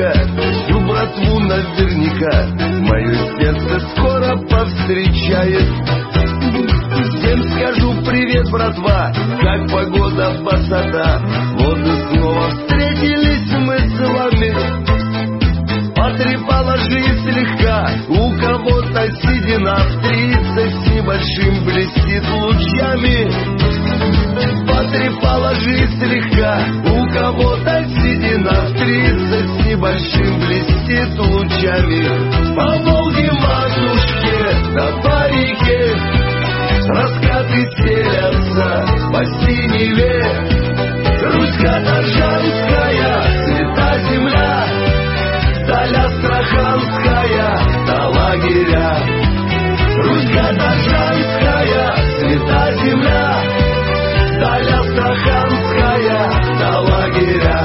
Снега, всю братву наверняка мое сердце скоро повстречает. Всем скажу привет, братва, как погода басата. Вот и снова встретились мы с вами. Потрепала жизнь слегка, у кого-то седина в 30 с небольшим блестит лучами. Потрепала жизнь слегка, у кого-то седина в 30 с небольшим блестит лучами. По Волге, матушке, да по реке раскаты стелятся по синеве. Русь каторжанская, свята земля, даль астраханская, до лагеря. Русь каторжанская, свята земля, даль астраханская, до лагеря.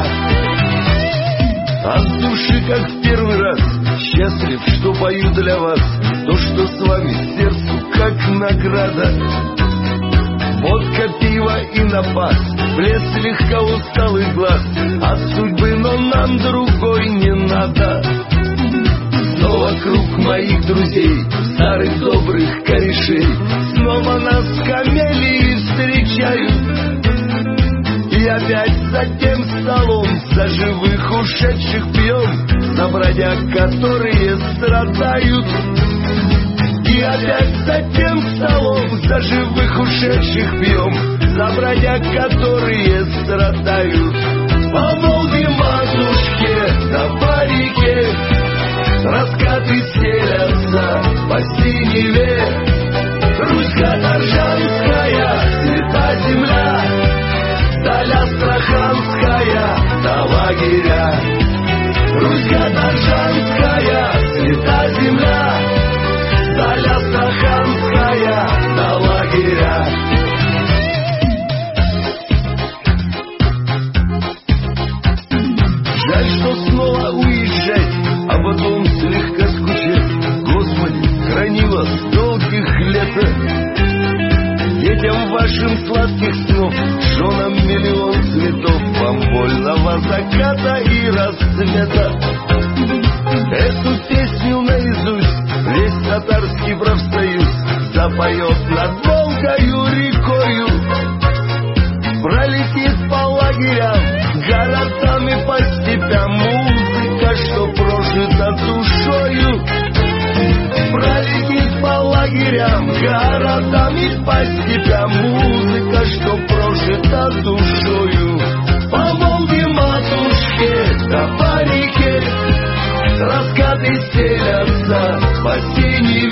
От души, как в первый раз, счастлив, что пою для вас то, что с вами сердцу, как награда. Водка, пиво и напас, блеск слегка усталый глаз от судьбы, но нам другой не надо. Снова круг моих друзей, старых добрых корешей, снова нас камелии встречают. И опять за тем столом за живых ушедших пьем, за бродяг, которые страдают. И опять за тем столом за живых ушедших пьем, за бродяг, которые страдают. По Волге, матушке, да по реке раскаты стелятся по синеве. Русь каторжанская, свята земля, даль астраханская, до лагеря. Русь каторжанская, свята земля, даль астраханская, до лагеря. Жаль, что снова уезжать, а потом слегка скучать. Господи, храни вас долгих лет. Детям вашим сладких снов, женам миллион цветов, вам вольного заката и расцвета. Эту песню наизусть весь татарский профсоюз запоет над Волгою рекою. Пролетит по лагерям, городам и по степям музыка, что прожита душою. Пролетит по лагерям, городам и по степям музыка, что прожита душою. По Волге, матушке, да по реке раскаты стелятся по синей